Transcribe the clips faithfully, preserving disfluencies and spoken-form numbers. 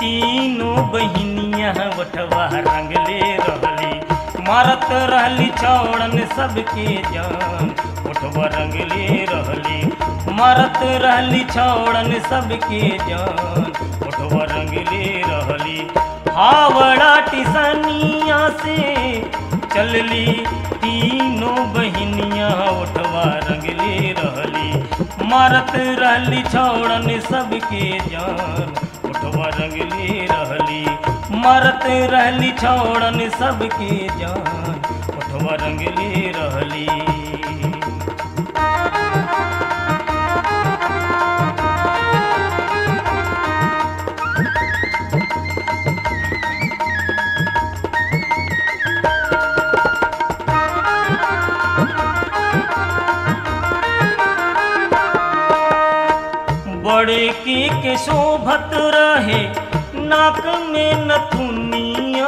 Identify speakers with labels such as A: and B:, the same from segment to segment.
A: तीनों बहिनिया वठवा रंगले रहली, मारत रहली छौड़न सबके जान। वठवा रंगले रहली, मारत रहली छौड़न सबके जान। वठवा रंगले रहली, हावड़ा टिसनिया से चलली तीनों बहिनिया वठवा रंगले रहली, मारत रहली छौड़न सबके जान। वठवा रंगले रहली, मारत रहली छौड़न सबके जान। वठवा रंगले रहली। बड़की के शोभत रहे नाक में नथुनिया,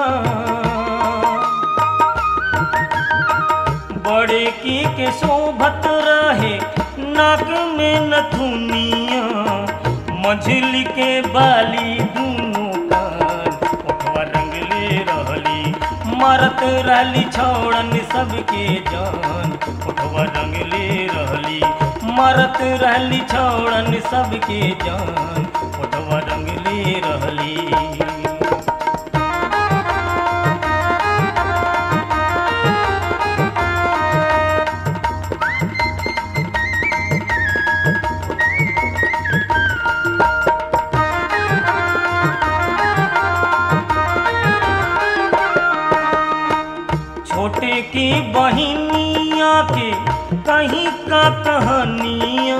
A: बड़की के शोभत रहे नाक में नथुनिया। मझली के बाली दूनों कान। वठवा रंगले रहली, मारत रहली छौड़न सबके जान। वठवा रंगले रहली, मारत रहली छौड़न सबके जान। वठवा रंगले रहली। छोटे की बहिनिया के कहीं का कहानिया,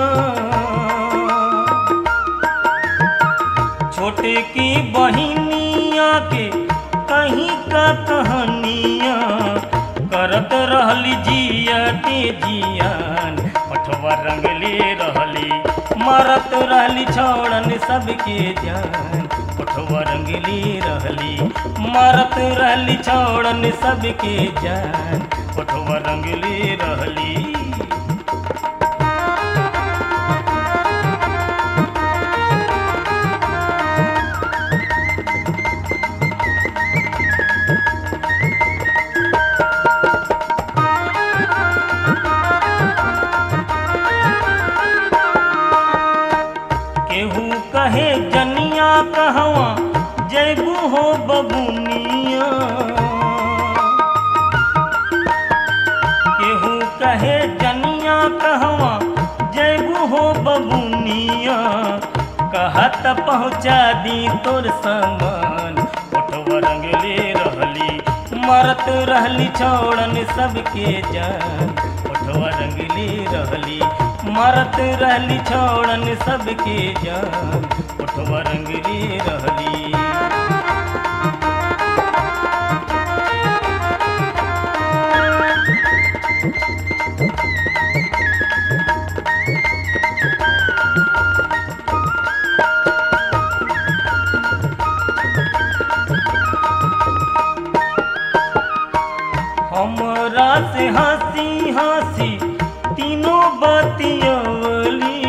A: छोटे की बहिनिया के कहीं का कहानिया। करत रहली जिया के जियान। वठवा रंगले रहली, मारत रहली छौड़न सबके जान। वठवा रंगले रहली, मारत रहली छौड़न सबके जान। वठवा रंगले रहली। केहू कहे जनिया कहवा जैबू हो बबुनिया, केहू कहे जनिया कहवा जैबू हो बबुनिया। कहत पहुँचा दी तोर सामान। वठवा रंगले रहली, मारत रहली छौड़न सबके जान। वठवा रंगले रहली, मारत रहली छौड़न सबके जान। वठवा रंगले रहली। हमरा से हंसी हंसी तीनों बतियवली,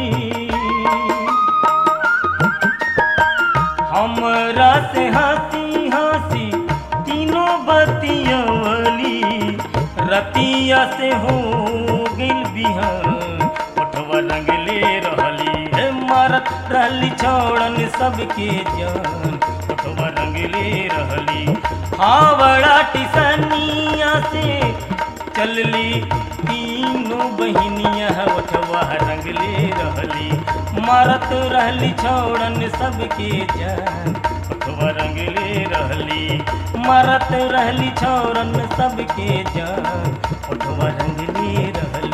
A: हमरा से हंसी हंसी तीनों बतियवली। रतिया से हो गिल बिहान। वठवा रंगले रहली, मारत रहली छौड़न सबके जान। वठवा रंगले रहली, हावड़ा टिसनिया से चलली तीनों बहिनिया। वठवा रंगले रहली, मारत रहली छौड़न सबके जान। वठवा रंगले रहली, मारत रहली छौड़न सबके जान। वठवा रंगले रहली।